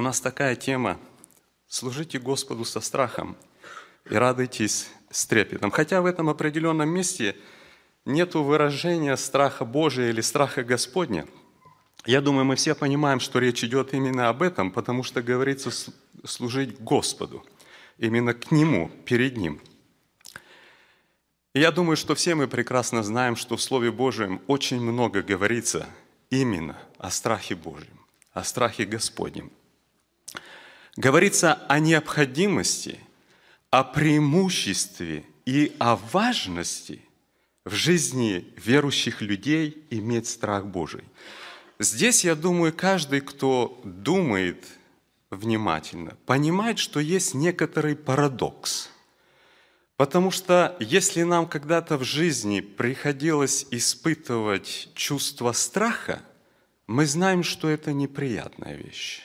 нас такая тема: служите Господу со страхом и радуйтесь с трепетом. Хотя в этом определенном месте нету выражения страха Божия или страха Господня. Я думаю, мы все понимаем, что речь идет именно об этом, потому что говорится служить Господу, именно к Нему, перед Ним. И я думаю, что все мы прекрасно знаем, что в Слове Божьем очень много говорится именно о страхе Божьем, о страхе Господнем. Говорится о необходимости, о преимуществе и о важности в жизни верующих людей иметь страх Божий. Здесь, я думаю, каждый, кто думает внимательно, понимает, что есть некоторый парадокс. Потому что если нам когда-то в жизни приходилось испытывать чувство страха, мы знаем, что это неприятная вещь.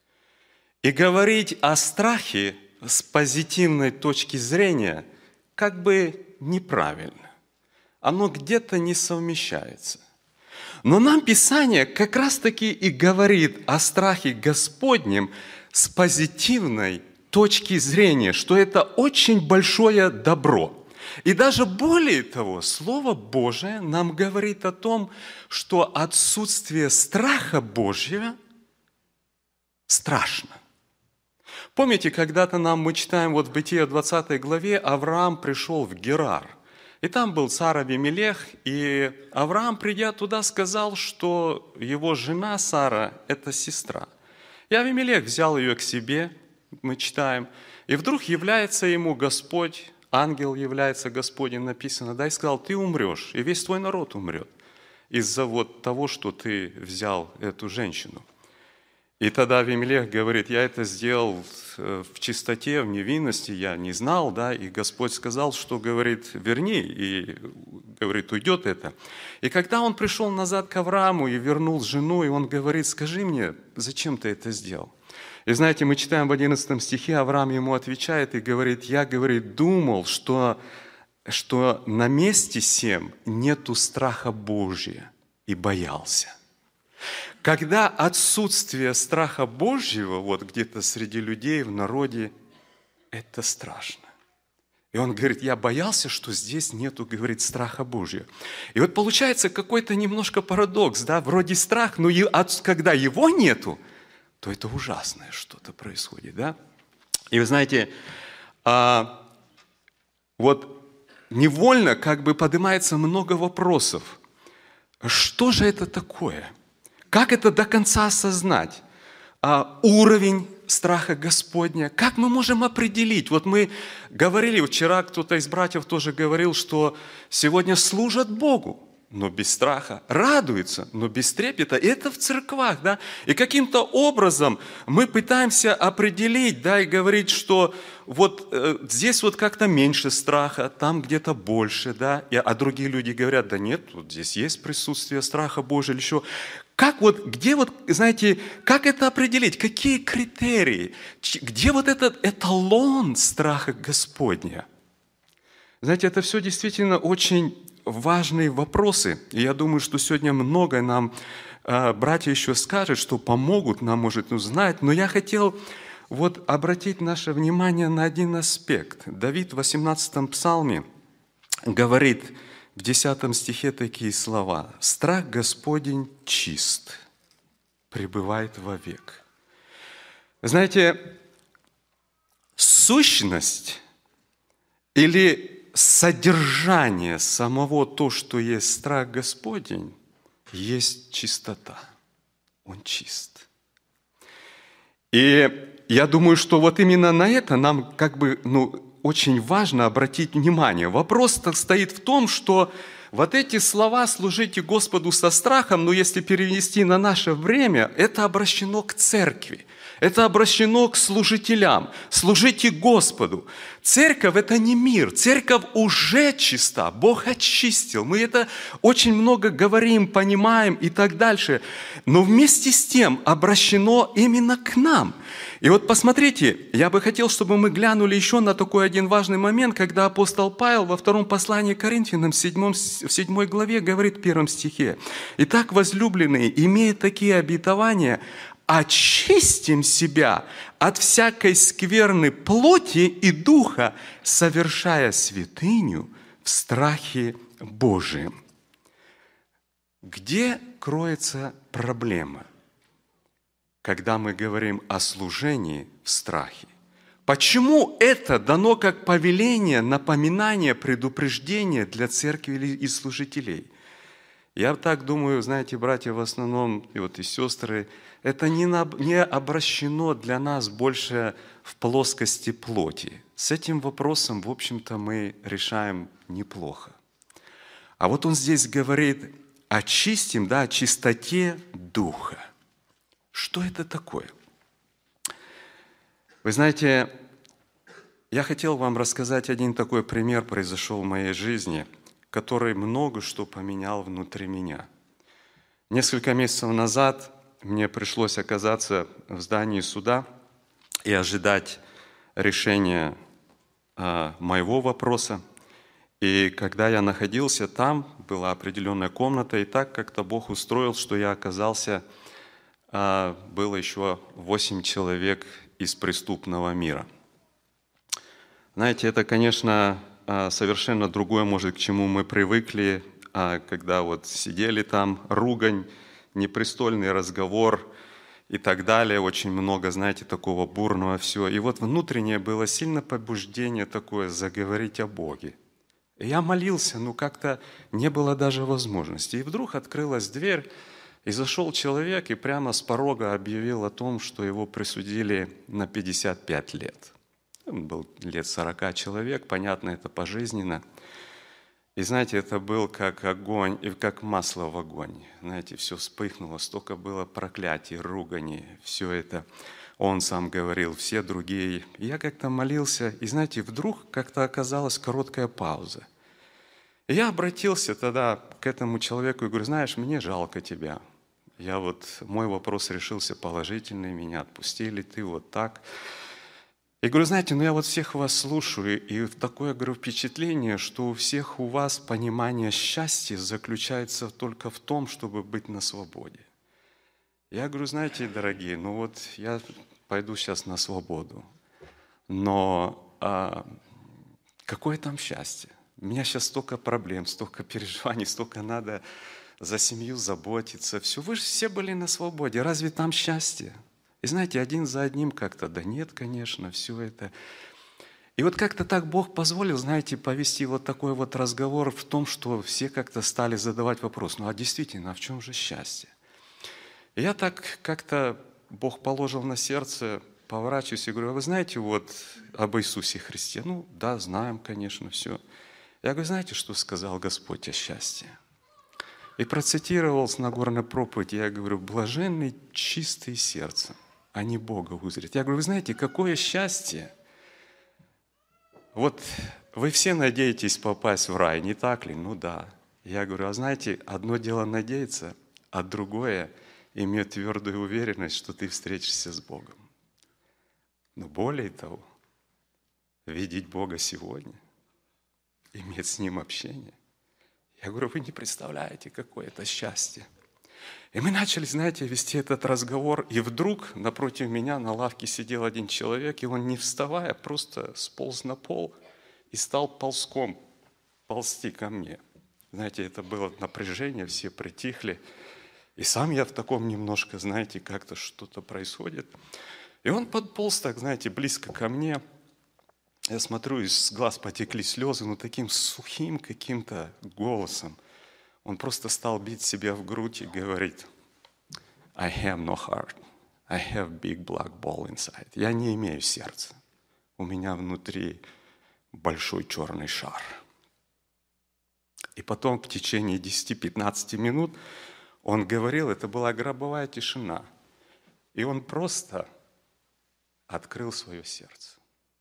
И говорить о страхе с позитивной точки зрения как бы неправильно. Оно где-то не совмещается. Но нам Писание как раз-таки и говорит о страхе Господнем с позитивной точки зрения, что это очень большое добро. И даже более того, Слово Божие нам говорит о том, что отсутствие страха Божьего страшно. Помните, когда-то мы читаем в Бытие 20 главе, Авраам пришел в Герар. И там был царь Авимелех, и Авраам, придя туда, сказал, что его жена Сара – это сестра. И Авимелех взял ее к себе, мы читаем, и вдруг является ему Господь, ангел является Господень, написано, да, и сказал: ты умрешь, и весь твой народ умрет из-за того, что ты взял эту женщину. И тогда Авимелех говорит: я это сделал в чистоте, в невинности, я не знал, да, и Господь сказал, что, говорит, верни, и, говорит, уйдет это. И когда он пришел назад к Аврааму и вернул жену, и он говорит: скажи мне, зачем ты это сделал? И знаете, мы читаем в 11 стихе, Авраам ему отвечает и говорит: я, говорит, думал, что на месте сем нету страха Божия, и боялся. Когда отсутствие страха Божьего где-то среди людей, в народе, это страшно. И он говорит: я боялся, что здесь нету, говорит, страха Божьего. И получается какой-то немножко парадокс, да, вроде страх, но когда его нету, то это ужасное что-то происходит, да. И вы знаете, невольно поднимается много вопросов. Что же это такое? Как это до конца осознать? Уровень страха Господня. Как мы можем определить? Мы говорили, вчера кто-то из братьев тоже говорил, что сегодня служат Богу, но без страха, радуются, но без трепета. И это в церквах, да. И каким-то образом мы пытаемся определить, да, и говорить, что здесь как-то меньше страха, там где-то больше, да. А другие люди говорят: да нет, здесь есть присутствие страха Божьего или еще. Как знаете, как это определить? Какие критерии? Где этот эталон страха Господня? Знаете, это все действительно очень важные вопросы. И я думаю, что сегодня много нам братья еще скажут, что помогут нам, может, узнать. Но я хотел обратить наше внимание на один аспект. Давид в 18 псалме говорит в 10 стихе такие слова: «Страх Господень чист, пребывает вовек». Знаете, сущность или содержание самого то, что есть страх Господень, есть чистота. Он чист. И я думаю, что именно на это нам очень важно обратить внимание. Вопрос стоит в том, что эти слова «служите Господу со страхом», если перевести на наше время, это обращено к церкви. Это обращено к служителям. Служите Господу. Церковь – это не мир. Церковь уже чиста. Бог очистил. Мы это очень много говорим, понимаем и так дальше. Но вместе с тем обращено именно к нам. И посмотрите, я бы хотел, чтобы мы глянули еще на такой один важный момент, когда апостол Павел во втором послании к Коринфянам в 7 главе говорит в 1 стихе: «Итак, возлюбленные, имея такие обетования, очистим себя от всякой скверны плоти и духа, совершая святыню в страхе Божием». Где кроется проблема, когда мы говорим о служении в страхе? Почему это дано как повеление, напоминание, предупреждение для церкви и служителей? Я так думаю, знаете, братья, в основном, и сестры, это не обращено для нас больше в плоскости плоти. С этим вопросом, в общем-то, мы решаем неплохо. А вот он здесь говорит: очистим, о чистоте духа. Что это такое? Вы знаете, я хотел вам рассказать один такой пример, произошел в моей жизни, который много что поменял внутри меня. Несколько месяцев назад мне пришлось оказаться в здании суда и ожидать решения моего вопроса. И когда я находился там, была определенная комната, и так как-то Бог устроил, что я оказался, было еще 8 человек из преступного мира. Знаете, это, конечно, совершенно другое, может, к чему мы привыкли, когда вот сидели там, ругань, непристойный разговор и так далее, очень много, знаете, такого бурного всего. И вот внутреннее было сильное побуждение такое заговорить о Боге. И я молился, но как-то не было даже возможности. И вдруг открылась дверь, и зашел человек и прямо с порога объявил о том, что его присудили на 55 лет. Он был лет 40 человек, понятно, это пожизненно. И знаете, это был как огонь, и как масло в огонь. Знаете, все вспыхнуло, столько было проклятий, руганий, все это. Он сам говорил, все другие. И я как-то молился, и знаете, вдруг как-то оказалась короткая пауза. И я обратился тогда к этому человеку и говорю: знаешь, мне жалко тебя. Мой вопрос решился положительный, меня отпустили, ты вот так. И говорю: знаете, я всех вас слушаю, и такое, говорю, впечатление, что у всех у вас понимание счастья заключается только в том, чтобы быть на свободе. Я говорю: знаете, дорогие, я пойду сейчас на свободу, но какое там счастье? У меня сейчас столько проблем, столько переживаний, столько надо за семью заботиться. Все, вы же все были на свободе, разве там счастье? И знаете, один за одним как-то: да нет, конечно, все это. И вот как-то так Бог позволил, знаете, повести вот такой вот разговор в том, что все как-то стали задавать вопрос: а действительно, а в чем же счастье? И я так как-то, Бог положил на сердце, поворачиваюсь и говорю: а вы знаете об Иисусе Христе? Да, знаем, конечно, все. Я говорю: знаете, что сказал Господь о счастье? И процитировал с Нагорной проповеди, я говорю: блаженны чистые сердцем, они Бога узрят. Я говорю: вы знаете, какое счастье? Вы все надеетесь попасть в рай, не так ли? Да. Я говорю: а знаете, одно дело надеяться, а другое иметь твердую уверенность, что ты встретишься с Богом. Но более того, видеть Бога сегодня, иметь с Ним общение. Я говорю: вы не представляете, какое это счастье. И мы начали, знаете, вести этот разговор, и вдруг напротив меня на лавке сидел один человек, и он, не вставая, просто сполз на пол и стал ползком ползти ко мне. Знаете, это было напряжение, все притихли. И сам я в таком немножко, знаете, как-то что-то происходит. И он подполз так, знаете, близко ко мне. Я смотрю, из глаз потекли слезы, таким сухим каким-то голосом. Он просто стал бить себя в грудь и говорит: I have no heart, I have big black ball inside. Я не имею сердца, у меня внутри большой черный шар. И потом в течение 10-15 минут он говорил, это была гробовая тишина. И он просто открыл свое сердце.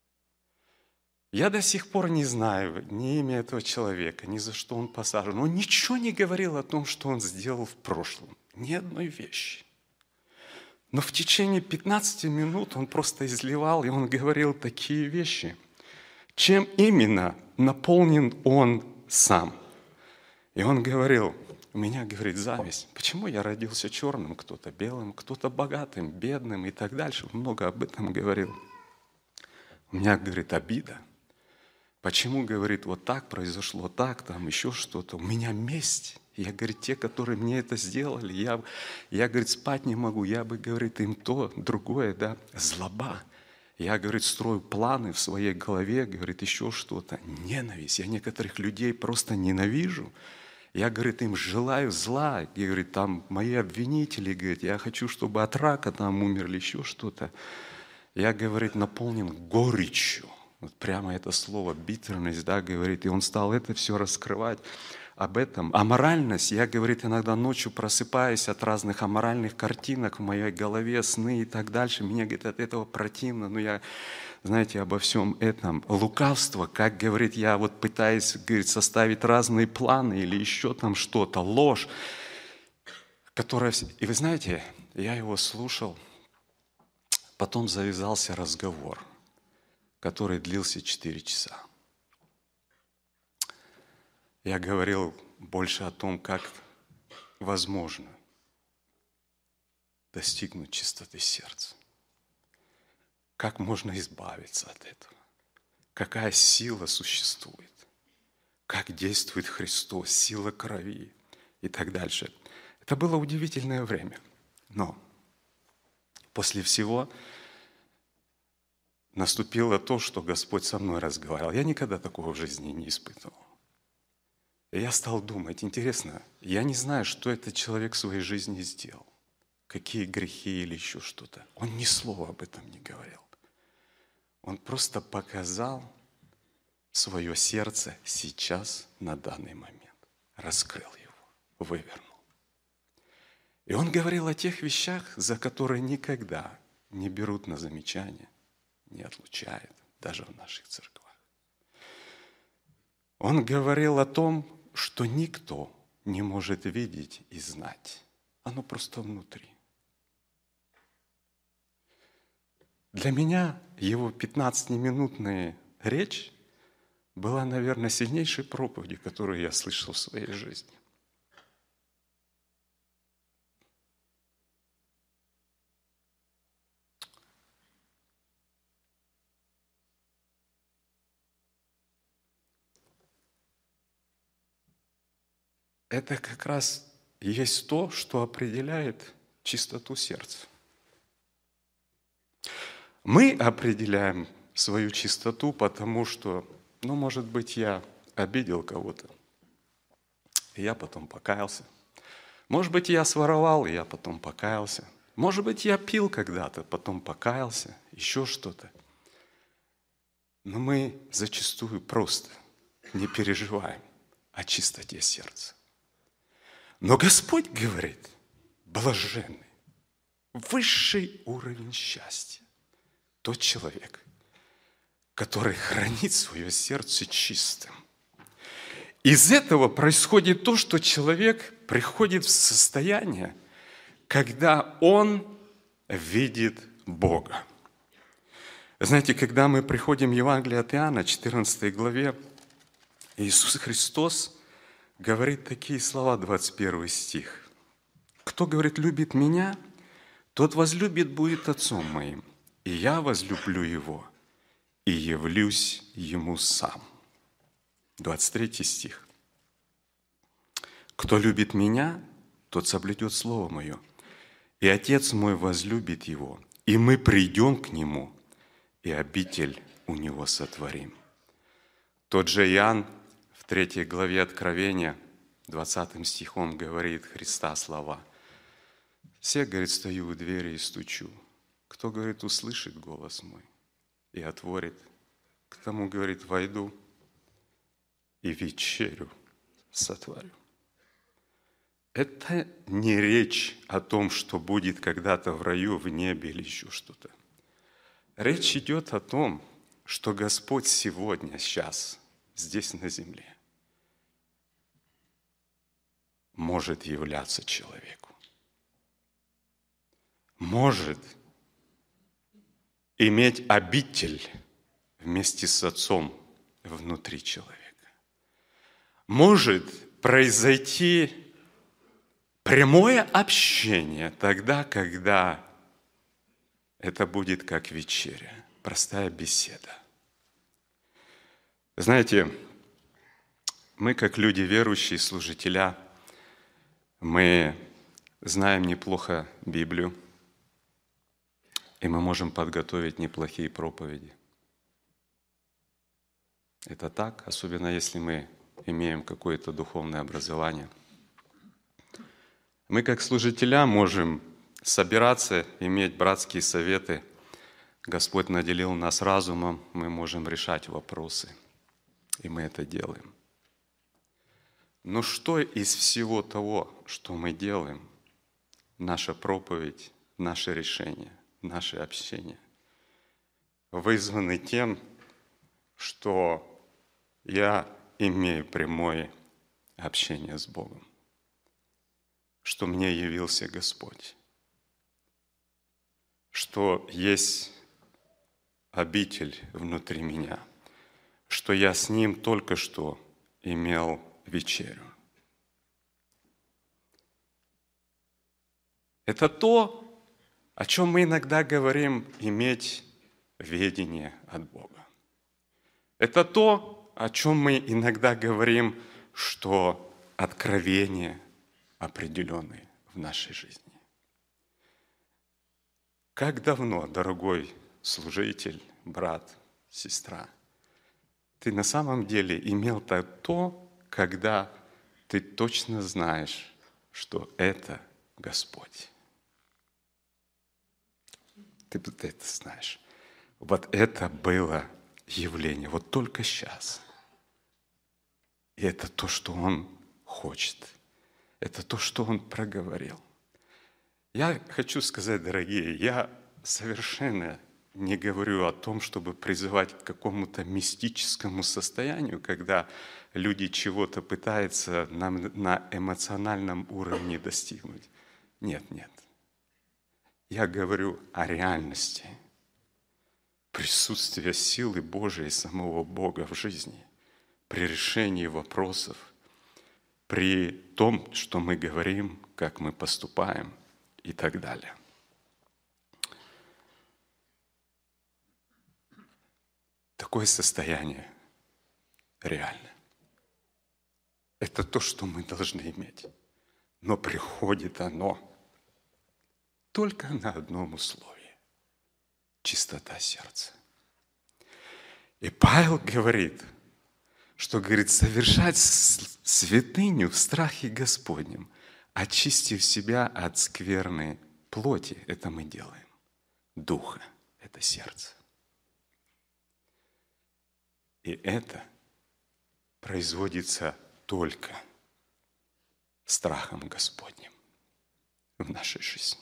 Я до сих пор не знаю ни имя этого человека, ни за что он посажен. Он ничего не говорил о том, что он сделал в прошлом. Ни одной вещи. Но в течение 15 минут он просто изливал, и он говорил такие вещи. Чем именно наполнен он сам? И он говорил: у меня, говорит, зависть. Почему я родился черным, кто-то белым, кто-то богатым, бедным и так дальше. Много об этом говорил. У меня, говорит, обида. Почему, говорит, вот так произошло, так, там еще что-то. У меня месть. Я, говорит, те, которые мне это сделали, я, говорит, спать не могу. Я бы, говорит, им то, другое, да, злоба. Я, говорит, строю планы в своей голове, говорит, еще что-то. Ненависть. Я некоторых людей просто ненавижу. Я, говорит, им желаю зла. И, говорит, там мои обвинители, говорит, я хочу, чтобы от рака там умерли, еще что-то. Я, говорит, наполнен горечью. Вот прямо это слово bitterness, да, говорит. И он стал это все раскрывать об этом. Аморальность. Я, говорит, иногда ночью просыпаюсь от разных аморальных картинок в моей голове, сны и так дальше. Мне, говорит, от этого противно. Но я, знаете, обо всем этом. Лукавство, как, говорит, я вот пытаюсь, говорит, составить разные планы или еще там что-то. Ложь, которая... И вы знаете, я его слушал, потом завязался разговор, который длился 4 часа. Я говорил больше о том, как возможно достигнуть чистоты сердца. Как можно избавиться от этого? Какая сила существует? Как действует Христос, сила крови и так дальше. Это было удивительное время. Но после всего наступило то, что Господь со мной разговаривал. Я никогда такого в жизни не испытывал. И я стал думать, интересно, я не знаю, что этот человек в своей жизни сделал, какие грехи или еще что-то. Он ни слова об этом не говорил. Он просто показал свое сердце сейчас, на данный момент. Раскрыл его, вывернул. И он говорил о тех вещах, за которые никогда не берут на замечание, не отлучают, даже в наших церквах. Он говорил о том, что никто не может видеть и знать. Оно просто внутри. Для меня его 15-минутная речь была, наверное, сильнейшей проповедью, которую я слышал в своей жизни. Это как раз есть то, что определяет чистоту сердца. Мы определяем свою чистоту, потому что, может быть, я обидел кого-то, и я потом покаялся. Может быть, я своровал, и я потом покаялся. Может быть, я пил когда-то, потом покаялся, еще что-то. Но мы зачастую просто не переживаем о чистоте сердца. Но Господь говорит, блаженный, высший уровень счастья, тот человек, который хранит свое сердце чистым. Из этого происходит то, что человек приходит в состояние, когда он видит Бога. Знаете, когда мы приходим в Евангелие от Иоанна, 14 главе, Иисус Христос говорит такие слова, 21 стих. «Кто, говорит, любит Меня, тот возлюбит будет Отцом Моим, и Я возлюблю Его, и явлюсь Ему сам». 23 стих. «Кто любит Меня, тот соблюдет Слово Мое, и Отец Мой возлюбит Его, и мы придем к Нему, и обитель у Него сотворим». Тот же Иоанн в 3 главе Откровения, 20 стихом говорит Христа слова. «Все, говорит, стою у двери и стучу. Кто, говорит, услышит голос мой и отворит, к тому, говорит, войду и вечерю сотворю». Это не речь о том, что будет когда-то в раю, в небе или еще что-то. Речь идет о том, что Господь сегодня, сейчас, здесь на земле, может являться человеку. Может иметь обитель вместе с Отцом внутри человека. Может произойти прямое общение тогда, когда это будет как вечеря, простая беседа. Знаете, мы, как люди верующие, служителя, мы знаем неплохо Библию, и мы можем подготовить неплохие проповеди. Это так, особенно если мы имеем какое-то духовное образование. Мы, как служителя, можем собираться, иметь братские советы. Господь наделил нас разумом, мы можем решать вопросы, и мы это делаем. Но что из всего того, что мы делаем, наша проповедь, наше решение, наше общение, вызваны тем, что я имею прямое общение с Богом, что мне явился Господь, что есть обитель внутри меня, что я с Ним только что имел вечерю. Это то, о чем мы иногда говорим, иметь ведение от Бога. Это то, о чем мы иногда говорим, что откровения определенные в нашей жизни. Как давно, дорогой служитель, брат, сестра, ты на самом деле имел то, когда ты точно знаешь, что это Господь. Ты это знаешь. Вот это было явление, вот только сейчас. И это то, что Он хочет. Это то, что Он проговорил. Я хочу сказать, дорогие, я совершенно не говорю о том, чтобы призывать к какому-то мистическому состоянию, когда люди чего-то пытаются на эмоциональном уровне достигнуть. Нет, нет. Я говорю о реальности присутствия силы Божией, самого Бога в жизни, при решении вопросов, при том, что мы говорим, как мы поступаем и так далее. Такое состояние реально. Это то, что мы должны иметь. Но приходит оно только на одном условии – чистота сердца. И Павел говорит, что, говорит, совершать святыню в страхе Господнем, очистив себя от скверной плоти, это мы делаем. Духа – это сердце. И это производится только страхом Господним в нашей жизни.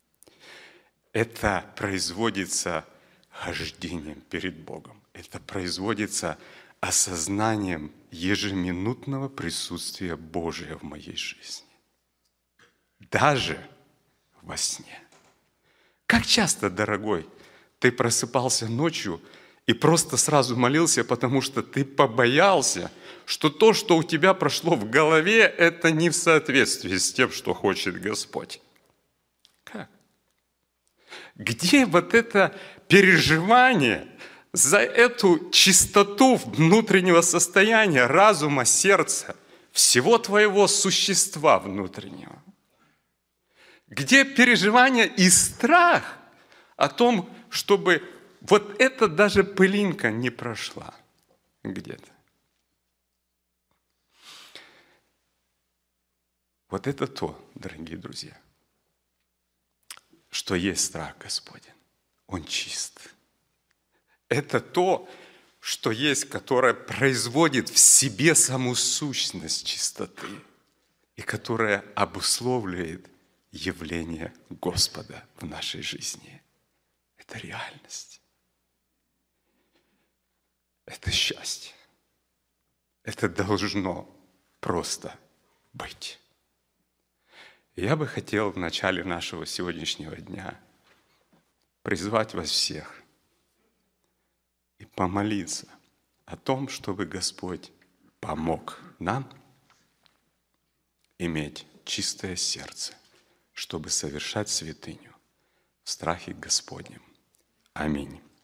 Это производится хождением перед Богом. Это производится осознанием ежеминутного присутствия Божия в моей жизни. Даже во сне. Как часто, дорогой, ты просыпался ночью и просто сразу молился, потому что ты побоялся, что то, что у тебя прошло в голове, это не в соответствии с тем, что хочет Господь. Как? Где вот это переживание за эту чистоту внутреннего состояния, разума, сердца, всего твоего существа внутреннего? Где переживание и страх о том, чтобы вот эта даже пылинка не прошла где-то? Вот это то, дорогие друзья, что есть страх Господень. Он чист. Это то, что есть, которое производит в себе саму сущность чистоты и которое обусловливает явление Господа в нашей жизни. Это реальность. Это счастье. Это должно просто быть. Я бы хотел в начале нашего сегодняшнего дня призвать вас всех и помолиться о том, чтобы Господь помог нам иметь чистое сердце, чтобы совершать святыню в страхе Господнем. Аминь.